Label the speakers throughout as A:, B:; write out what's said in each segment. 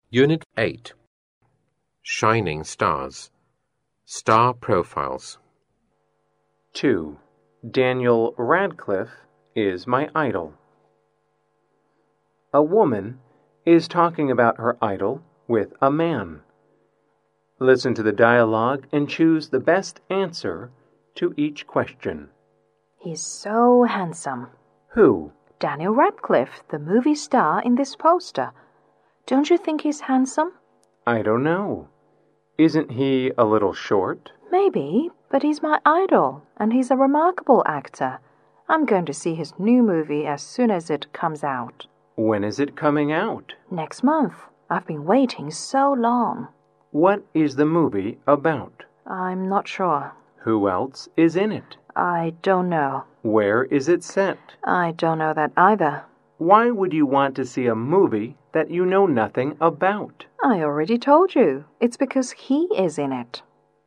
A: Unit 8. Shining Stars. Star Profiles.
B: 2. Daniel Radcliffe is my idol. A woman is talking about her idol with a man. Listen to the dialogue and choose the best answer to each question.
C: He's so handsome.
B: Who?
C: Daniel Radcliffe, the movie star in this poster. Don't you think he's handsome?
B: I don't know. Isn't he a little short?
C: Maybe, but he's my idol, and he's a remarkable actor. I'm going to see his new movie as soon as it comes out.
B: When is it coming out?
C: Next month. I've been waiting so long.
B: What is the movie about?
C: I'm not sure.
B: Who else is in it?
C: I don't know.
B: Where is it set?
C: I don't know that either.
B: Why would you want to see a movie that you know nothing about?
C: I already told you. It's because he is in it.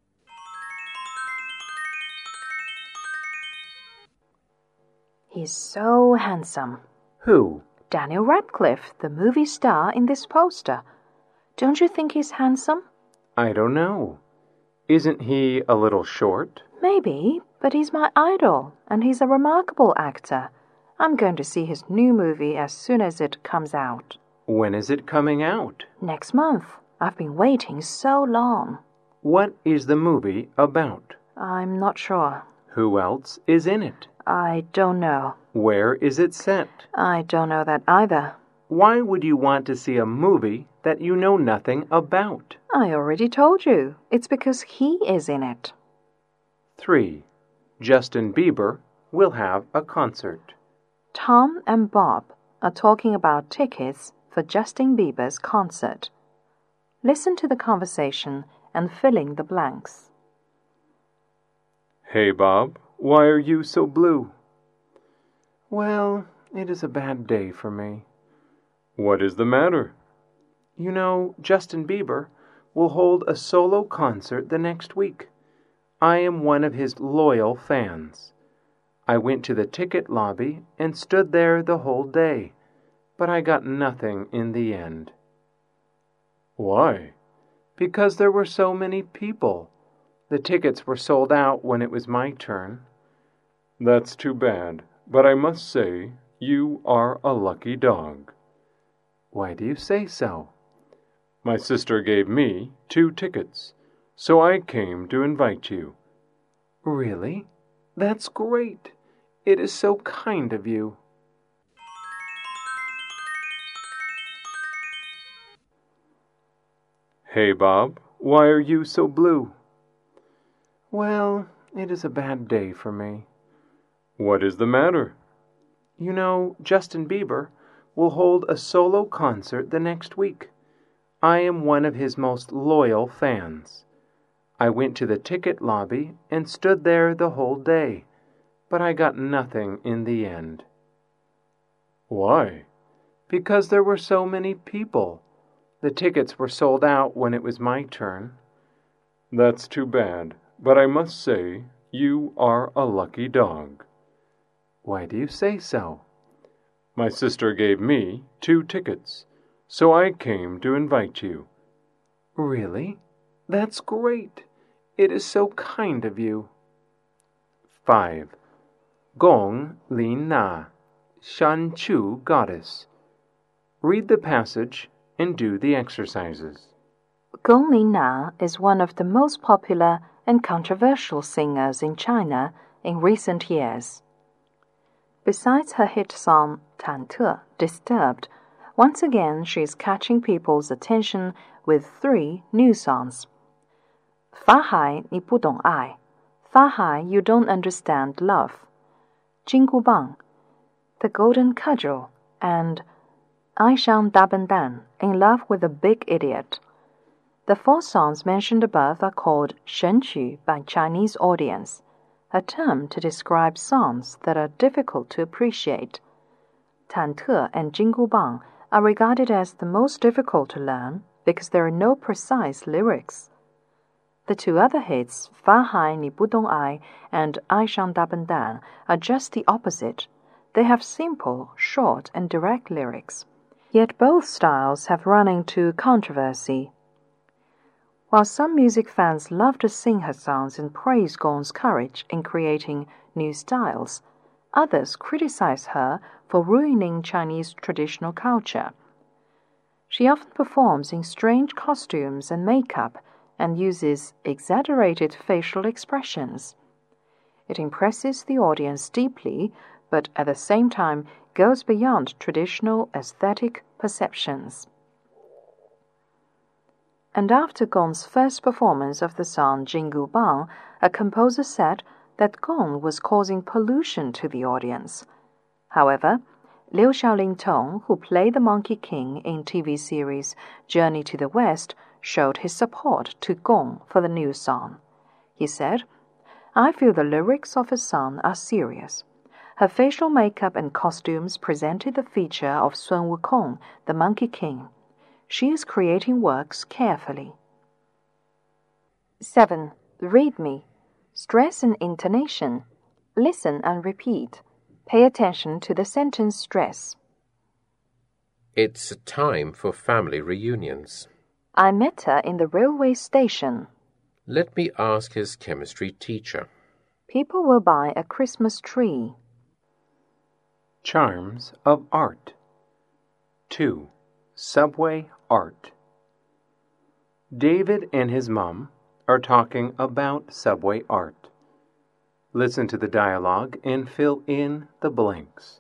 C: He's so handsome.
B: Who?
C: Daniel Radcliffe, the movie star in this poster. Don't you think he's handsome?
B: I don't know. Isn't he a little short?
C: Maybe, but he's my idol, and he's a remarkable actor. I'm going to see his new movie as soon as it comes out.
B: When is it coming out?
C: Next month. I've been waiting so long.
B: What is the movie about?
C: I'm not sure.
B: Who else is in it?
C: I don't know.
B: Where is it set?
C: I don't know that either.
B: Why would you want to see a movie that you know nothing about?
C: I already told you. It's because he is in it.
B: 3. Justin Bieber will have a concert.
C: Tom and Bob are talking about tickets for Justin Bieber's concert. Listen to the conversation and fill in the blanks.
B: Hey, Bob, why are you so blue? Well, it is a bad day for me. What is the matter? You know, Justin Bieber will hold a solo concert the next week. I am one of his loyal fans. I went to the ticket lobby and stood there the whole day, but I got nothing in the end. Why? Because there were so many people. The tickets were sold out when it was my turn. That's too bad, but I must say you are a lucky dog. Why do you say so? My sister gave me 2 tickets, so I came to invite you. Really? That's great. It is so kind of you. Hey, Bob, why are you so blue? Well, it is a bad day for me. What is the matter? You know, Justin Bieber will hold a solo concert the next week. I am one of his most loyal fans. I went to the ticket lobby and stood there the whole day, but I got nothing in the end. Why? Because there were so many people. The tickets were sold out when it was my turn. That's too bad, but I must say you are a lucky dog. Why do you say so? My sister gave me 2 tickets, so I came to invite you. Really? That's great. It is so kind of you. 5. Gong Lin Na, Shan Chu Goddess. Read the passage and do the exercises.
C: Gong Lin Na is one of the most popular and controversial singers in China in recent years. Besides her hit song 忐忑, Disturbed, once again she is catching people's attention with 3 new songs. 法海你不懂爱, 法海 you don't understand love, 金箍棒, the golden cudgel, and 爱上大笨蛋, in love with a big idiot. The 4 songs mentioned above are called 神曲 by Chinese audience, a term to describe songs that are difficult to appreciate. 忐忑 and 金箍棒 are regarded as the most difficult to learn because there are no precise lyrics. The 2 other hits, 法海你不懂爱 and 爱上大笨蛋, are just the opposite. They have simple, short, and direct lyrics. Yet both styles have run into controversy. While some music fans love to sing her songs and praise Gong's courage in creating new styles, others criticize her for ruining Chinese traditional culture. She often performs in strange costumes and makeup and uses exaggerated facial expressions. It impresses the audience deeply, but at the same time goes beyond traditional aesthetic perceptions. And after Gong's first performance of the song Jingu Bang, a composer said that Gong was causing pollution to the audience. However, Liu Xiaolingtong, who played the Monkey King in TV series Journey to the West, showed his support to Gong for the new song. He said, "I feel the lyrics of her song are serious. Her facial makeup and costumes presented the feature of Sun Wukong, the Monkey King. She is creating works carefully." 7. Read me. Stress and intonation. Listen and repeat. Pay attention to the sentence stress.
A: It's a time for family reunions.
C: I met her in the railway station.
A: Let me ask his chemistry teacher.
C: People will buy a Christmas tree.
B: Charms of art. 2. Subway art. David and his mom are talking about subway art. Listen to the dialogue and fill in the blanks.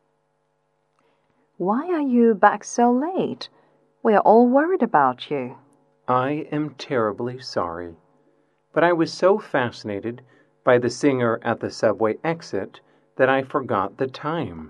C: Why are you back so late? We are all worried about you.
B: I am terribly sorry, but I was so fascinated by the singer at the subway exit that I forgot the time.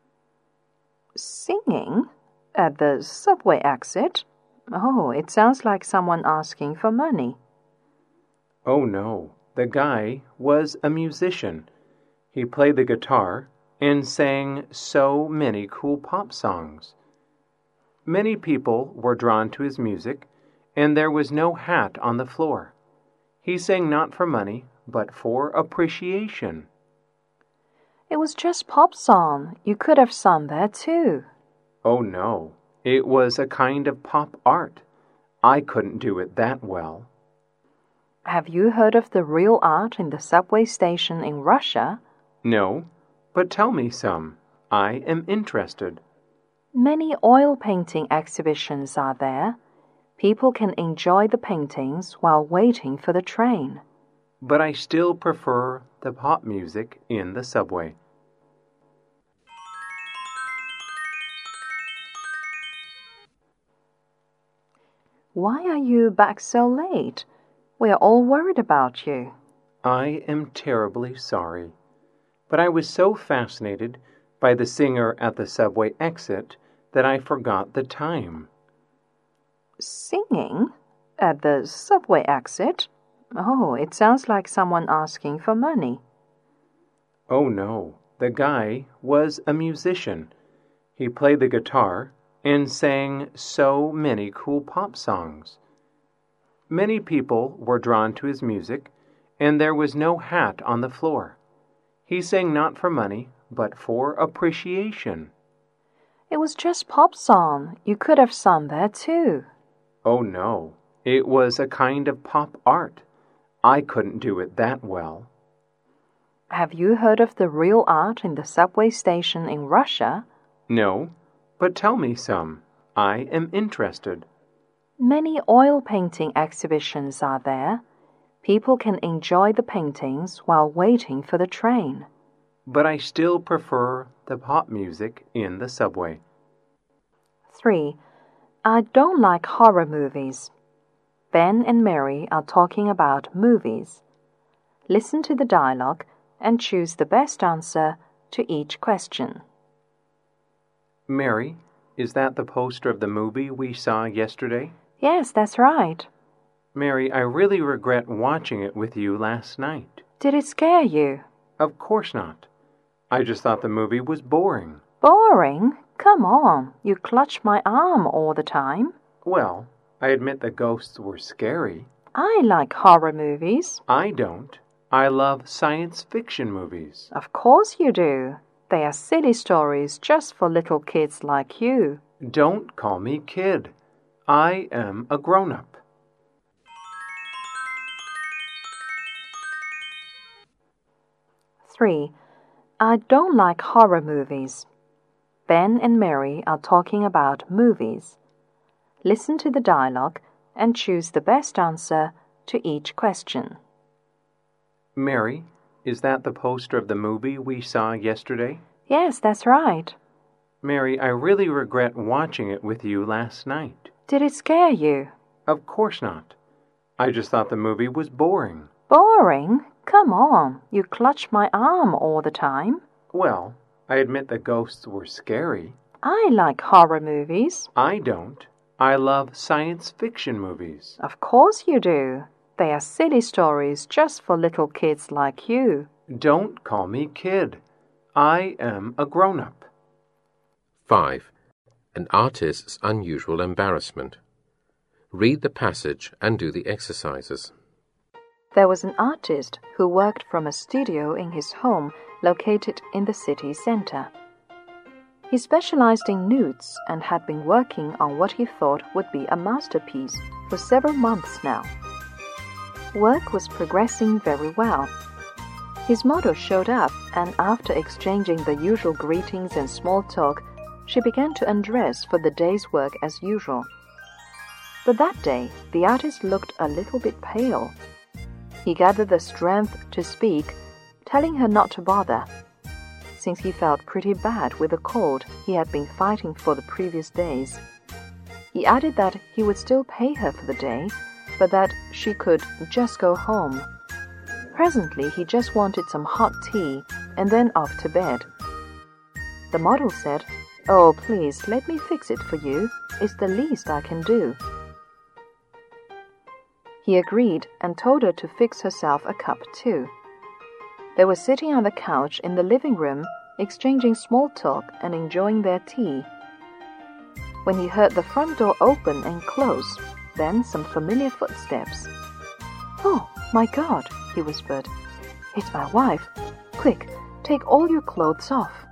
C: Singing? At the subway exit? Oh, it sounds like someone asking for money.
B: Oh no, the guy was a musician. He played the guitar and sang so many cool pop songs. Many people were drawn to his music, and there was no hat on the floor. He sang not for money, but for appreciation.
C: It was just pop song. You could have sung that too.
B: Oh no, it was a kind of pop art. I couldn't do it that well.
C: Have you heard of the real art in the subway station in Russia?
B: No, but tell me some. I am interested.
C: Many oil painting exhibitions are there. People can enjoy the paintings while waiting for the train.
B: But I still prefer the pop music in the subway.
C: Why are you back so late? We are all worried about you.
B: I am terribly sorry, but I was so fascinated by the singer at the subway exit that I forgot the time.
C: Singing? At the subway exit? Oh, it sounds like someone asking for money.
B: Oh no, the guy was a musician. He played the guitar and sang so many cool pop songs. Many people were drawn to his music, and there was no hat on the floor. He sang not for money, but for appreciation.
C: It was just pop song. You could have sung that too.
B: Oh no, it was a kind of pop art. I couldn't do it that well.
C: Have you heard of the real art in the subway station in Russia?
B: No, but tell me some. I am interested.
C: Many oil painting exhibitions are there. People can enjoy the paintings while waiting for the train.
B: But I still prefer the pop music in the subway.
C: 3. I don't like horror movies. Ben and Mary are talking about movies. Listen to the dialogue and choose the best answer to each question.
B: Mary, is that the poster of the movie we saw yesterday?
C: Yes, that's right.
B: Mary, I really regret watching it with you last night.
C: Did it scare you?
B: Of course not. I just thought the movie was boring.
C: Boring? Come on, you clutch my arm all the time.
B: Well, I admit the ghosts were scary.
C: I like horror movies.
B: I don't. I love science fiction movies.
C: Of course you do. They are silly stories just for little kids like you.
B: Don't call me kid. I am a grown-up.
C: 3. I don't like horror movies. Ben and Mary are talking about movies. Listen to the dialogue and choose the best answer to each question.
B: Mary, is that the poster of the movie we saw yesterday?
C: Yes, that's right.
B: Mary, I really regret watching it with you last night.
C: Did it scare you?
B: Of course not. I just thought the movie was boring.
C: Boring? Come on, you clutch my arm all the time.
B: Well, I admit the ghosts were scary.
C: I like horror movies.
B: I don't. I love science fiction movies.
C: Of course you do. They are silly stories just for little kids like you.
B: Don't call me kid. I am a grown-up.
A: 5. An artist's unusual embarrassment. Read the passage and do the exercises.
C: There was an artist who worked from a studio in his home located in the city center. He specialized in nudes and had been working on what he thought would be a masterpiece for several months now. Work was progressing very well. His model showed up, and after exchanging the usual greetings and small talk, she began to undress for the day's work as usual. But that day, the artist looked a little bit pale. He gathered the strength to speak, telling her not to bother, since he felt pretty bad with the cold he had been fighting for the previous days. He added that he would still pay her for the day, but that she could just go home. Presently, he just wanted some hot tea and then off to bed. The model said, "Oh, please, let me fix it for you. It's the least I can do." He agreed and told her to fix herself a cup too. They were sitting on the couch in the living room, exchanging small talk and enjoying their tea, when he heard the front door open and close, then some familiar footsteps. "Oh, my God," he whispered. "It's my wife. Quick, take all your clothes off."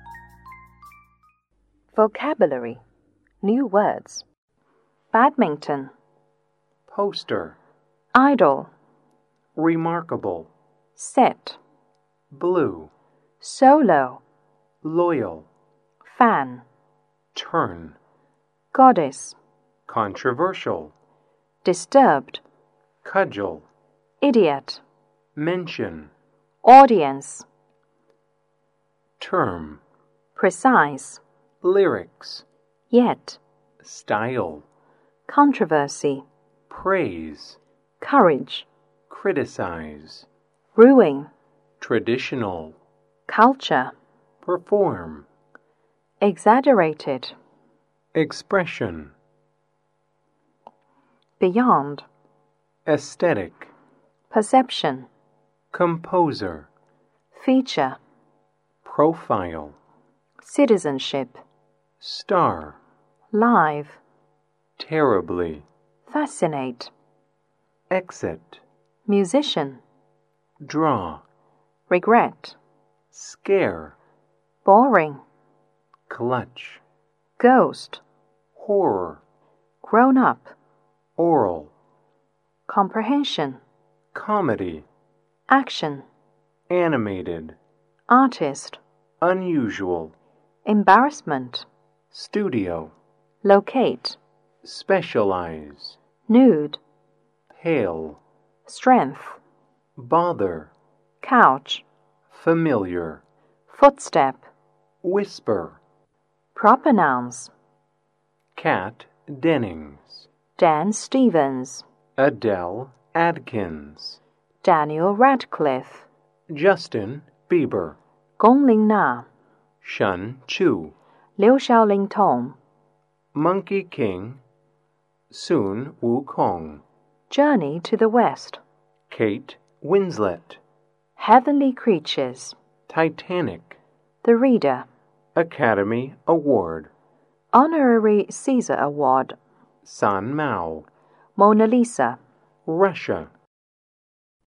C: Vocabulary. New words. Badminton.
B: Poster.
C: Idol.
B: Remarkable.
C: Set.
B: Blue.
C: Solo.
B: Loyal.
C: Fan.
B: Turn.
C: Goddess.
B: Controversial.
C: Disturbed.
B: Cudgel.
C: Idiot.
B: Mention.
C: Audience.
B: Term.
C: Precise.
B: Lyrics.
C: Yet.
B: Style.
C: Controversy.
B: Praise.
C: Courage.
B: Criticize.
C: Ruin.
B: Traditional.
C: Culture.
B: Perform.
C: Exaggerated.
B: Expression.
C: Beyond.
B: Aesthetic.
C: Perception.
B: Composer.
C: Feature.
B: Profile.
C: Citizenship.
B: Star.
C: Live.
B: Terribly.
C: Fascinate.
B: Exit.
C: Musician.
B: Draw.
C: Regret.
B: Scare.
C: Boring.
B: Clutch.
C: Ghost.
B: Horror.
C: Grown up.
B: Oral.
C: Comprehension.
B: Comedy.
C: Action.
B: Animated.
C: Artist.
B: Unusual.
C: Embarrassment.
B: Studio.
C: Locate.
B: Specialize.
C: Nude.
B: Pale.
C: Strength.
B: Bother.
C: Couch.
B: Familiar.
C: Footstep.
B: Whisper.
C: Proper nouns.
B: Kat Dennings.
C: Dan Stevens.
B: Adele Adkins.
C: Daniel Radcliffe.
B: Justin Bieber.
C: Gongling Na.
B: Shun Chu.
C: Liu Xiaoling Tong.
B: Monkey King. Sun Wukong.
C: Journey to the West.
B: Kate Winslet.
C: Heavenly Creatures.
B: Titanic.
C: The Reader.
B: Academy Award.
C: Honorary Caesar Award.
B: San Mao.
C: Mona Lisa.
B: Russia.